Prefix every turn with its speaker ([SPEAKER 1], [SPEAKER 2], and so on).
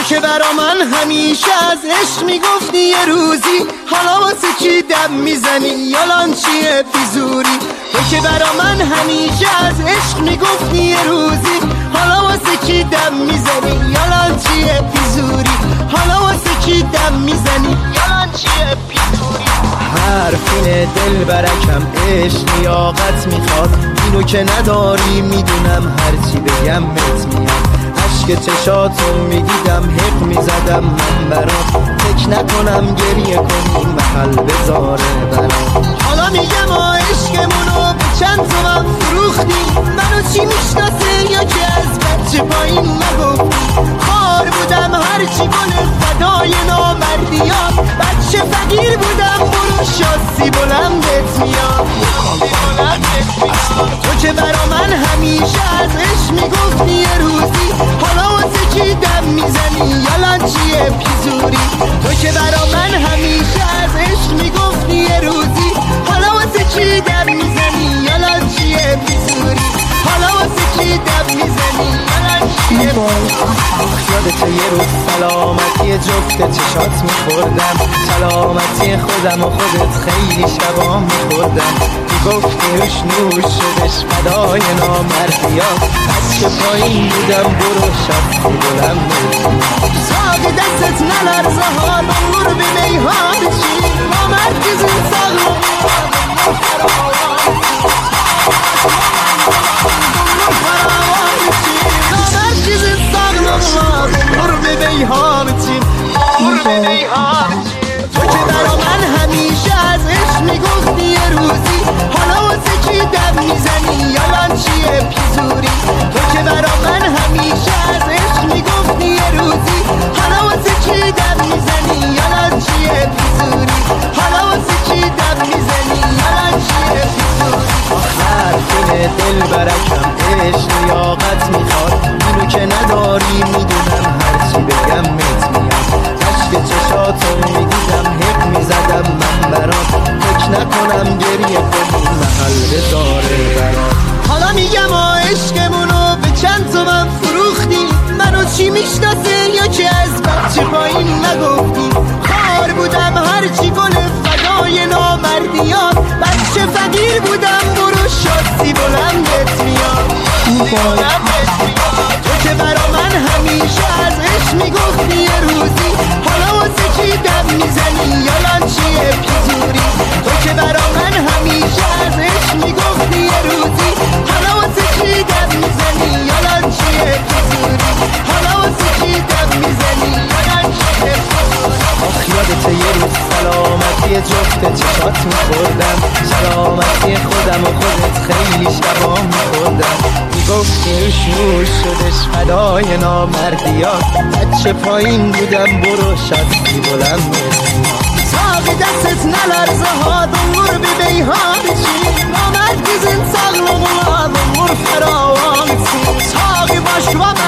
[SPEAKER 1] که برا من همیشه از عشق میگفتی یه روزی، حالا واسه چی دم میزنی یالان چیه بیزوری؟ تو که برا من همیشه از عشق میگفتی یه روزی، حالا واسه چی دم میزنی یالان چیه بیزوری؟ حالا واسه چی دم میزنی یالان چیه بیزوری؟ حرفین دل برکم عشق لیاقت میخواد، اینو که نداری میدونم هرچی بگم بهت میاد. عشق چشاتو میدیدم حق میزدم من برات، فکر نکنم گریه کنی محل بذاره برات. حالا میگم عشقمونو به چند تومن فروختی، منو چی میشناسه یا که از بچه پایین نگفتی؟ خار بودم هرچی گل فدای نامردیات، بچه فقیر بودم برو شاسی بلندت میاد. تو که برا من همیشه از عشق میگفتی یه روزی، حالا واسه چی دم میزنی یالان چیه بیزوری؟ تو که برا من همیشه از عشق میگفتی یه روزی، حالا واسه چی دم میزنی یالان چیه بیزوری؟ حالا واسه چی دم میزنی یالان چیه بیزوری؟ یادت یه روز سلامتی جفت چشات میخوردم، سلامتی خودم و خودت خیلی شبا میخوردم. میگفتی روش نور شدش فدای نامردیات، بچه پایین بودم برو شب بلند ساق دستت نلرزه ها نور به میهان چی نامرد کزین ساق تو که برا من همیشه از عشق میگفتی یه روزی، حالا واسه چی دم میزنی یالان چیه بیزوری؟ تو که برا من همیشه از عشق میگفتی یه روزی، حالا واسه چی دم میزنی یالان چیه بیزوری؟ حالا واسه چی دم میزنی یالان چیه بیزوری؟ حرفین دل برکم عشق لیاقت میخواد، اینو که نداری میدونم هرچی بگم بهت میاد. عشق چشاتو میدیدم حق میزدم من برات، فکر نکنم گریه کنی محل بذاره برات. حالا میگم عشقمونو به چند تومن فروختی، منو چی میشناسه یا که از بچه پایین نگفتی؟ خار بودم هرچی گل فدای نامردیات، بچه فقیر بودم برو شاسی بلندت میاد. تو که برا من همیشه از عشق میگفتی یه روزی، حالا واسه چی دم میزنی یالان چیه بیزوری؟ تو که برا من همیشه از عشق میگفتی یه روزی، حالا واسه چی دم میزنی یالان چیه بیزوری؟ حالا واسه چی دم میزنی یالان چیه بیزوری؟ یادت یه روز سلامتی جفت چشات میخوردم، سلامتی خودم و خودت خیلی شبا میخوردم. میگفتی روش نور شدش فدای نامردیات، بچه پایین بودم برو شدی بلند ساق دستت نلرزه ها دنگر به بیهان چی نامرد کزین ساق نمولا دنگر فراوان چی ساقی باش و